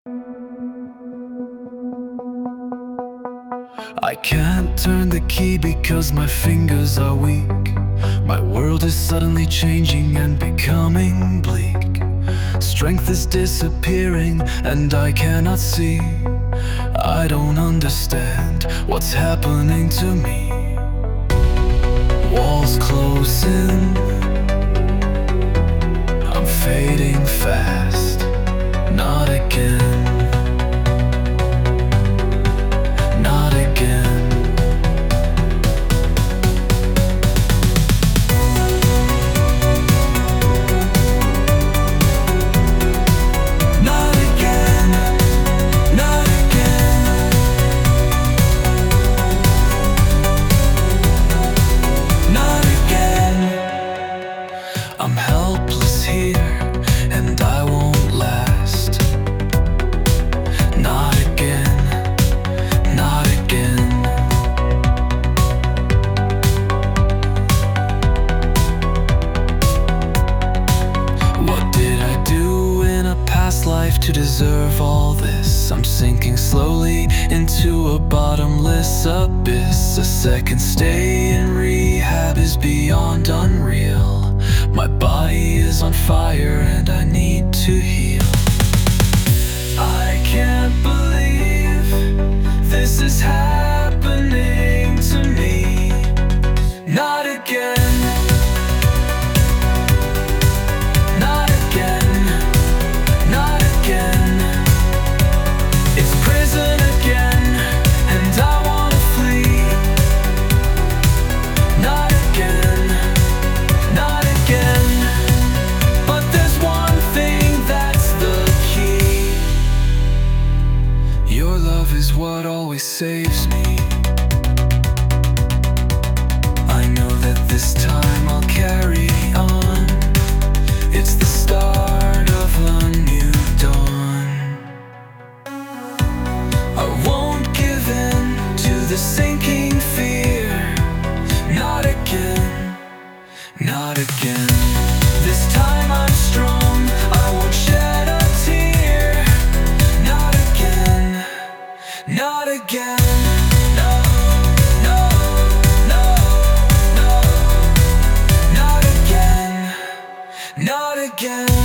I can't turn the key because my fingers are weak. My world is suddenly changing and becoming bleak. Strength is disappearing and I cannot see. I don't understand what's happening to me. Walls close in, I'm fading fast. Not again, not again. Not again, not again. Not again. I'm helpless here and I won't last. Not again, not again. What did I do in a past life to deserve all this? I'm sinking slowly into a bottomless abyss. A second stay in rehab is beyond unreal. My body is on fire and I need to heal. I can't believe this is happening to me. Not again, not again, not again. It's prison again and I wanna flee. Not again, not again. But there's one thing that's the key. Your love is what always saves me. I know that this time I'll carry on. It's the start of a new dawn. I won't give in to the sinking fear. Not again, not again. This time I'm strong, I won't shed a tear. Not again, not again. No, no, no, no. Not again, not again.